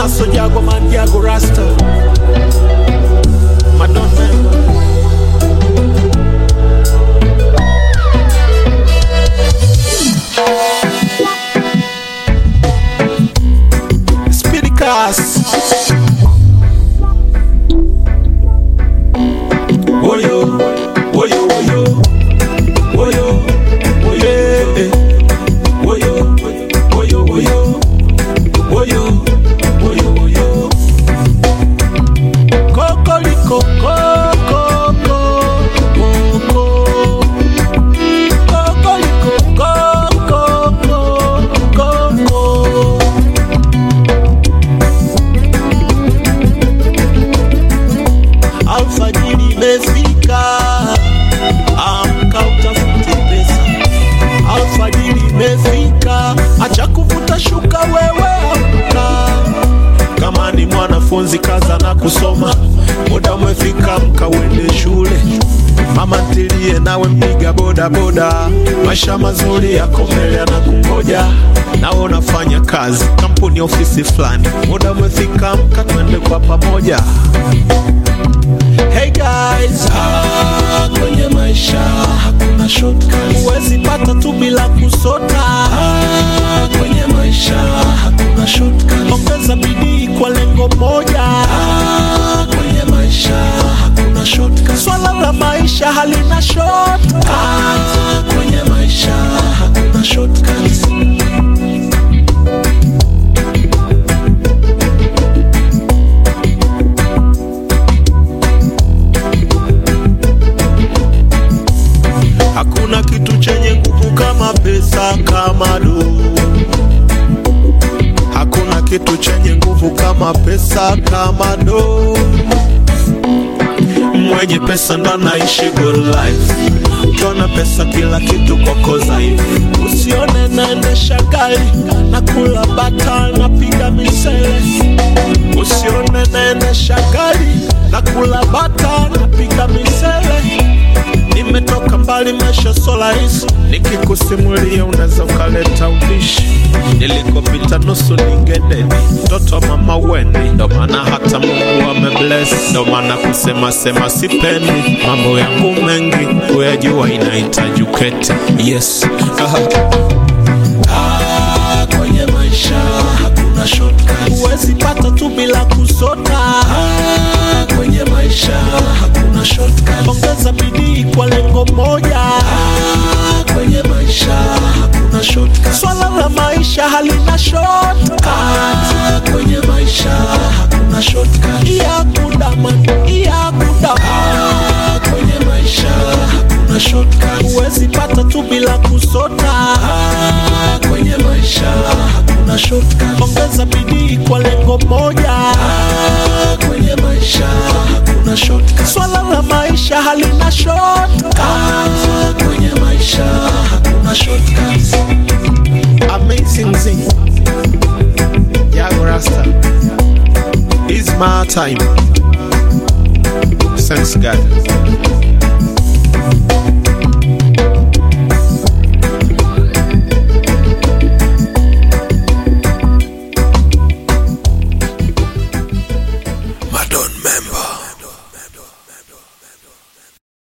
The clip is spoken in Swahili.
Naso Jago man Jago Rasta. Madonna. Speedy Cast. Woyo, woyo, woyo, woyo, woyo, woyo, woyo, woyo, woyo, woyo, woyo. Kokoliko, koko, koko, kokoliko, koko, koko. Alfajiri imefika, amka utafute pesa. Alfajiri imefika, acha kuvuta shuka wewe amka. Kama ni mwanafunzi kaza na kusoma, muda umefika amka uende shule. Mama ntilie nawe mpiga boda boda, maisha mazuri yako mbele yanakungoja. Nawe unafanya kazi kampuni ofisi fulani, muda umefika amka twende kwa pamoja. Hey guys, kwenye maisha hakuna shortcuts. Huwezi pata tu bila kusota. Kwenye maisha hakuna shortcuts. Ongeza bidii kwa lengo moja. Kwenye maisha hakuna shortcuts. Swala la maisha halina shortcuts. Kwenye maisha hakuna shortcuts. Hakuna kitu chenye nguvu kama pesa, kama do. Hakuna kitu chenye nguvu kama pesa, kama do. Mwenye pesa ndo anaishi good life. Ukiona pesa kila kitu kwako dhaifu. Usione naendesha gari, nakula bata, napiga misele. Usione naendesha gari, nakula bata, napiga misele. Nimetoka mbali maisha so rahisi, nikikusimulia unaweza ukaleta ubishi. Nilikopita nusu ningedeni, mtoto mama weni. Ndo maana hata Mungu amebless. Ndo maana kusema sema sipendi. Mambo yangu mengi kuyajua inahitaji uketi. Yes. Kwenye maisha hakuna shortcuts. Huwezi pata tu bila kusota. Kwenye maisha hakuna shortcuts. Ongeza bidii kwa lengo moja. Kwenye maisha hakuna shortcuts. Swala la maisha halina shortcuts. Kwenye maisha hakuna shortcuts. Iyakuda man, iyakuda. Kwenye maisha hakuna shortcuts. Huwezi pata tu bila kusota. Kwenye maisha hakuna shortcuts. Ongeza bidii kwa lengo moja. Kwenye maisha hakuna shortcuts. Swala la maisha halina shortcuts. Kwenye maisha hakuna shortcuts. Amazing thing. Jago Rasta. It's my time. Thanks God.